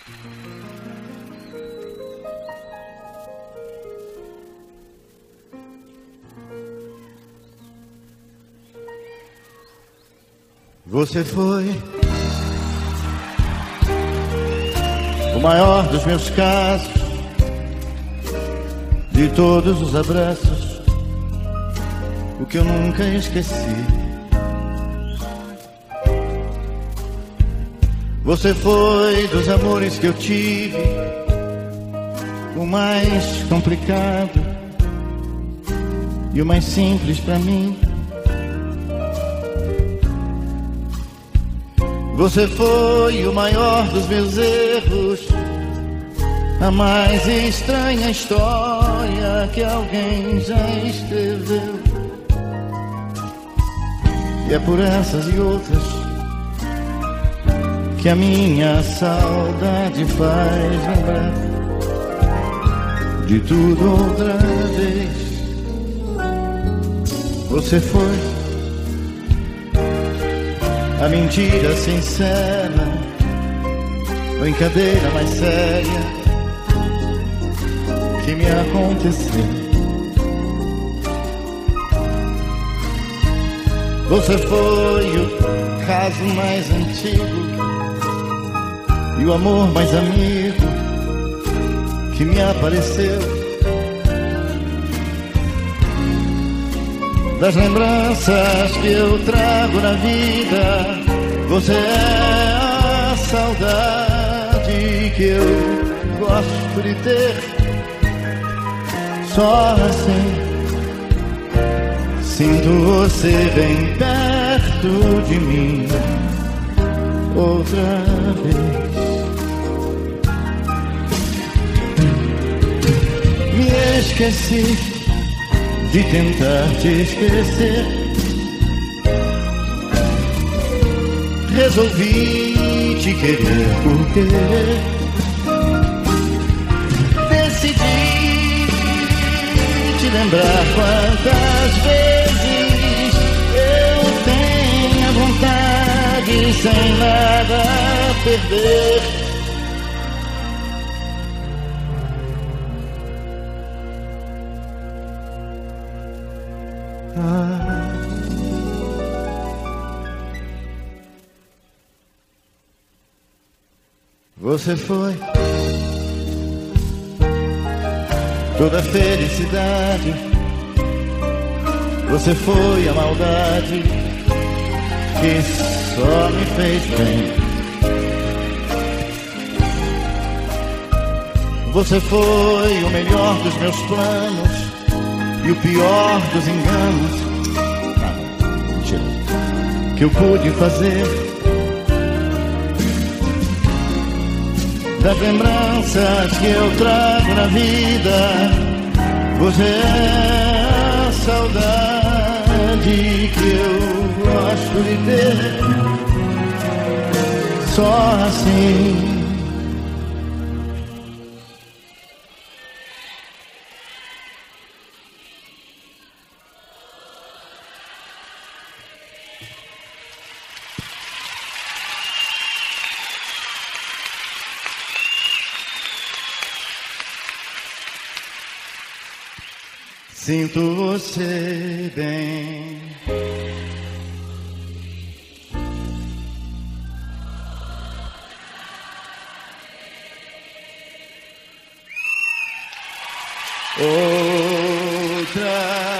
Você foi o maior dos meus casos, de todos os abraços, o que eu nunca esqueci. Você foi dos amores que eu tive, o mais complicado e o mais simples pra mim. Você foi o maior dos meus erros, a mais estranha história que alguém já escreveu. E é por essas e outras que a minha saudade faz lembrar de tudo outra vez. Você foi a mentira sincera, brincadeira mais séria que me aconteceu. Você foi o caso mais antigo e o amor mais amigo que me apareceu. Das lembranças que eu trago na vida, você é a saudade que eu gosto de ter. Só assim sinto você bem perto de mim outra vez. Me esqueci de tentar te esquecer. Resolvi te querer por querer. Decidi te lembrar quantas vezes eu tenho vontade sem nada a perder. Você foi toda a felicidade, você foi a maldade que só me fez bem. Você foi o melhor dos meus planos e o pior dos enganos que eu pude fazer. Das lembranças que eu trago na vida, você é a saudade que eu gosto de ter. Só assim sinto você bem. Outra